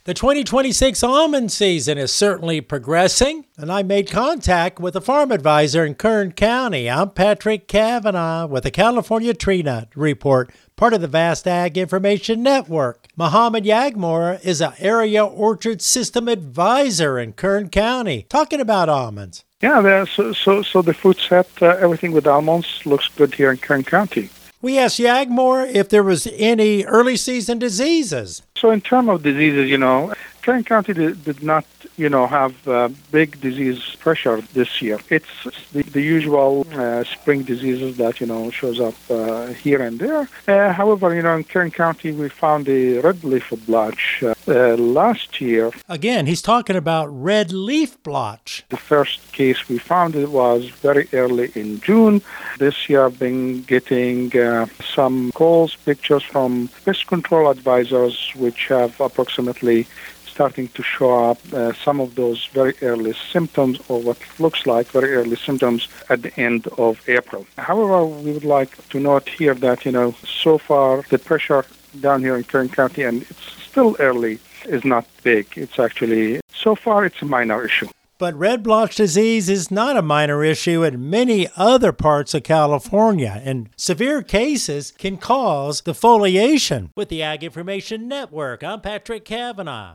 The 2026 almond season is certainly progressing, and I made contact with a farm advisor in Kern County. I'm Patrick Cavanaugh with the California Tree Nut Report, part of the Vast Ag Information Network. Mohammed Yagmor is an area orchard system advisor in Kern County, talking about almonds. Yeah, so the fruit set, everything with almonds looks good here in Kern County. We asked Yagmor if there was any early season diseases. So in terms of diseases, Kern County did not, have big disease pressure this year. It's the usual spring diseases that, shows up here and there. However, in Kern County, we found a red leaf blotch last year. Again, he's talking about red leaf blotch. The first case we found it was very early in June. This year, I've been getting some calls, pictures from pest control advisors, which have approximately starting to show up some of those very early symptoms, or what looks like very early symptoms at the end of April. However, we would like to note here that, so far the pressure down here in Kern County, and it's still early, is not big. It's actually, so far it's a minor issue. But red blotch disease is not a minor issue in many other parts of California, and severe cases can cause defoliation. With the Ag Information Network, I'm Patrick Cavanaugh.